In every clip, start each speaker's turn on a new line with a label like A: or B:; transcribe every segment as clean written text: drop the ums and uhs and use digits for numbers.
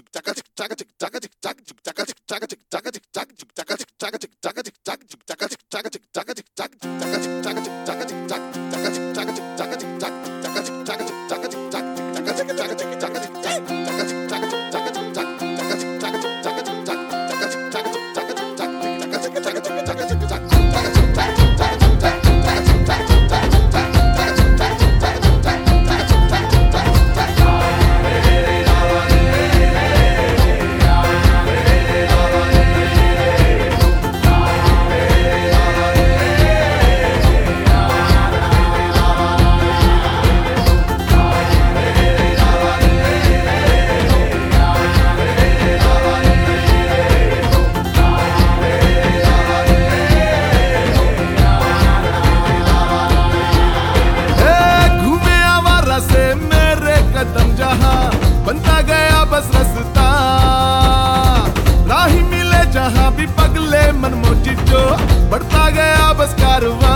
A: बनता गया बस रास्ता, राही मिले जहां भी पगले मनमोजी जो बढ़ता गया बस कारवां।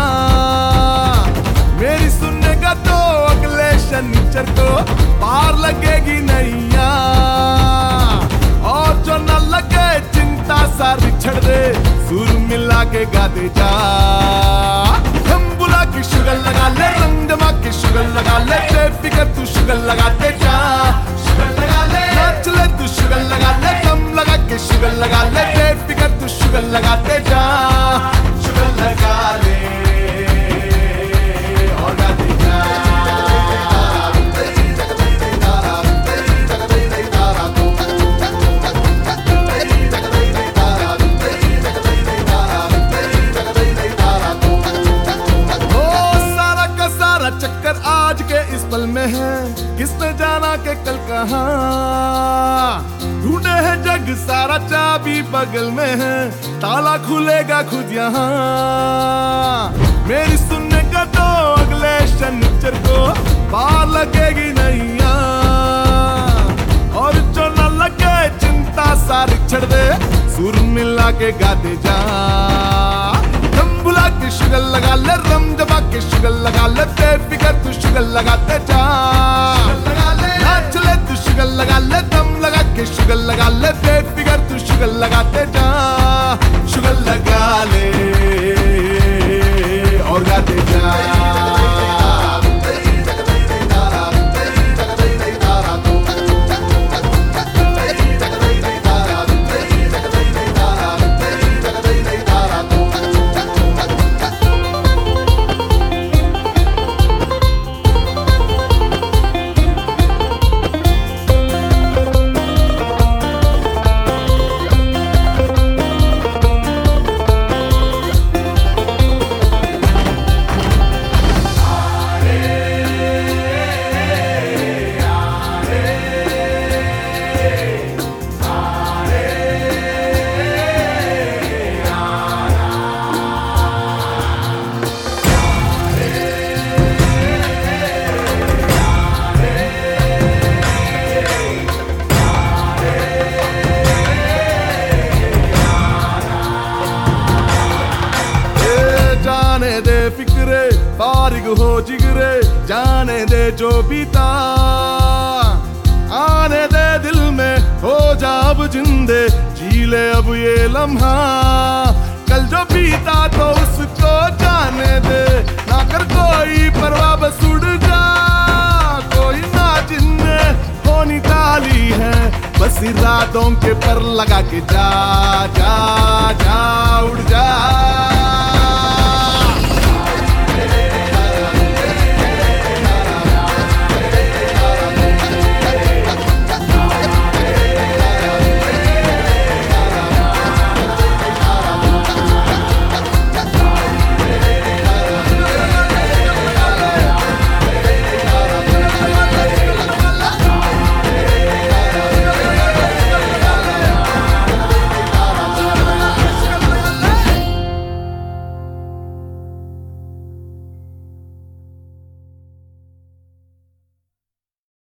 A: मेरी सुनेगा तो अगले शनिचर को पार लगेगी नैया, और जो न लगे चिंता सारी छड़ दे, सुर मिला के गा दे जा। हम बुला के शुगर लगा ले, रंग जमा के शुगर लगा ले, बेफिक्र तू शुगर लगाते जा। नाच ले तू शुगर लगा ले, दम लगा के शुगर लगा ले, बेफिक्र तू शुगर लगाते जा। शुगर लगा ले और गाते जा। सारा का सारा चक्कर आज के इस पल में है, किसने जाना के कल कहां। ढूंढे है जग सारा चाबी बगल में है, ताला खुलेगा खुद यहाँ। मेरी सुनने का तो अगले शनिचर को पार लगेगी नैया, और जो न लगे चिंता सारी छड़ दे, सुर मिला के गाते जा। दम बुला के शुगर लगा ले, रम जमा के शुगर लगा ले, बेफिक्र तू शुगर लगाते जा। नाच ले तू शुगर लगा ले, दम लगा के शुगर लगा ले, बेफिक्र तू शुगर लगाते जा। शुगर लगा ले और गाते जा। दे फिक्रे फारिग हो जिगरे, जाने दे जो बीता, आने दे दिल में हो जा अब जिंदे, जी ले अब ये लम्हा। कल जो बीता तो उसको जाने दे, ना कर कोई परवाह बस उड़ जा। कोई ना जिन्ने होनी ताली है, बस इरादों के पर लगा के जा जा जा उड़ जा।